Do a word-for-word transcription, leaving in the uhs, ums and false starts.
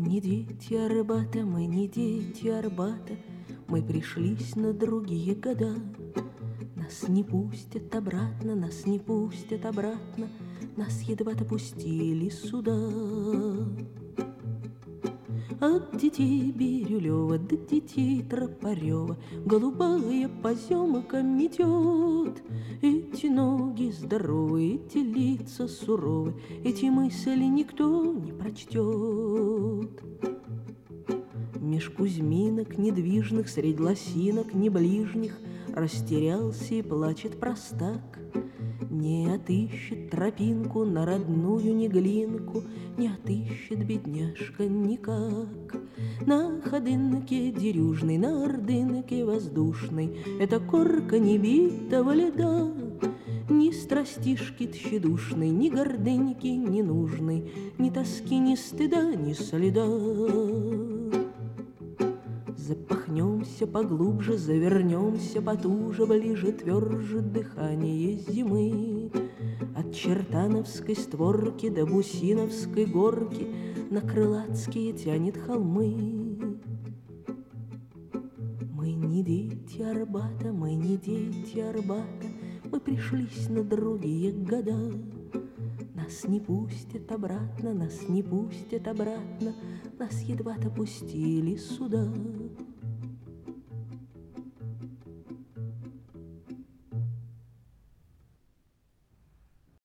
не дети Арбата, мы не дети Арбата, мы пришлись на другие года. Нас не пустят обратно, нас не пустят обратно, нас едва-то пустили сюда. От детей Бирюлева до детей Тропарева голубая поземка метет. Эти ноги здоровые, эти лица суровы, эти мысли никто не прочтет. Меж Кузьминок недвижных, средь лосинок неближних растерялся и плачет простак. Не отыщет тропинку на родную Неглинку, не отыщет бедняжка никак. На ходынке дерюжной, на ордынке воздушной это корка небитого льда. Ни страстишки тщедушной, ни гордыньки ненужной, ни тоски, ни стыда, ни следа. Запахнемся поглубже, завернемся потуже, ближе, тверже дыхание зимы. От Чертановской створки до Бусиновской горки на Крылатские тянет холмы. Мы не дети Арбата, мы не дети Арбата, мы пришлись на другие года. Нас не пустят обратно, нас не пустят обратно, нас едва-то пустили сюда.